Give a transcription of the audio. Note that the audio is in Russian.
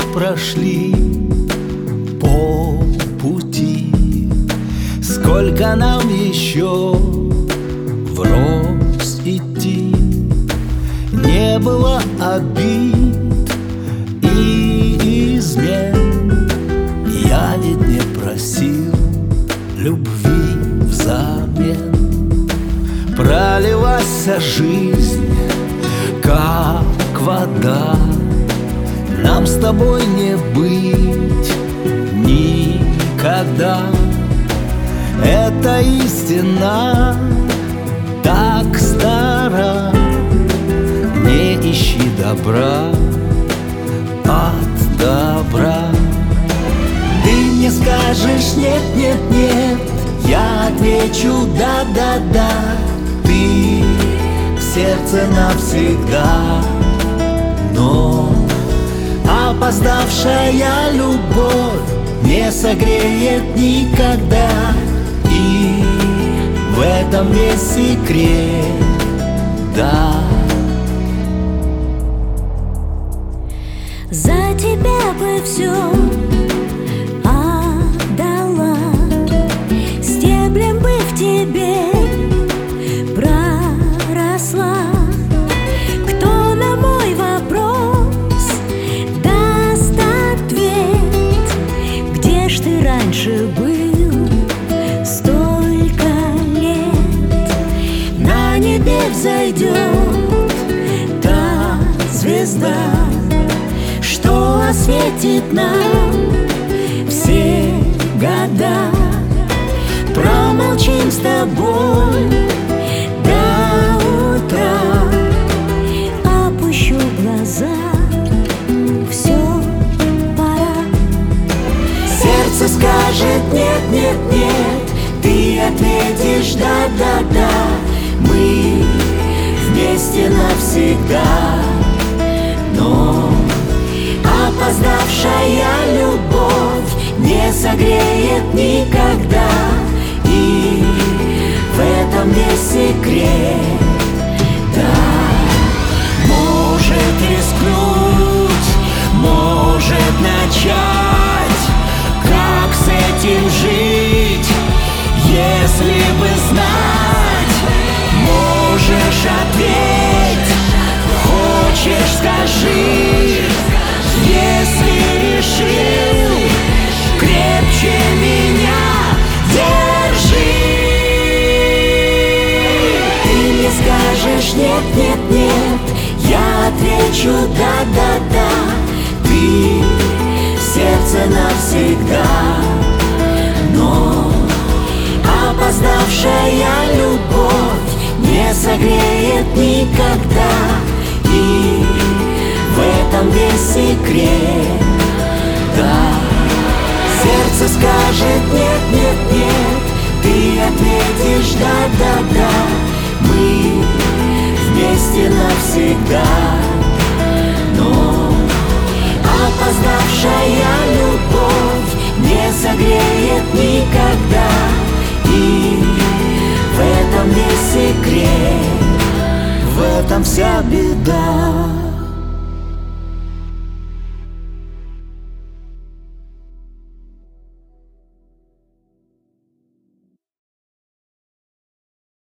прошли полпути. Сколько нам еще врозь идти? Не было обид и измен. Я ведь не просил любви взамен. Пролилась жизнь, как вода. Нам с тобой не быть никогда. Это истина так стара. Не ищи добра от добра. Ты мне скажешь нет, нет, нет, я отвечу да, да, да. Ты в сердце навсегда. Но опоздавшая любовь не согреет никогда. И в этом весь секрет, да. За тебя бы все отдала, стеблем бы в тебе проросла. Кто на мой вопрос даст ответ? Где ж ты раньше был столько лет? На небе взойдет та звезда, что осветит нам все года. Промолчим с тобой до утра. Опущу глаза, все, пора. Сердце скажет нет, нет, нет. Ты ответишь да, да, да. Мы вместе навсегда. Но опоздавшая любовь не согреет никогда. И в этом весь секрет, да. Может рискнуть, может начать. Как с этим жить, если бы знать? Можешь ответь, хочешь скажи. Если решил, крепче меня держи. Ты мне скажешь нет, нет, нет, я отвечу да, да, да. Ты в сердце навсегда. Но опоздавшая любовь не согреет никогда. И в этом весь секрет, да. Сердце скажет нет, нет, нет. Ты ответишь да, да, да. Мы вместе навсегда. Но опоздавшая любовь не согреет никогда. И в этом весь секрет, в этом вся беда.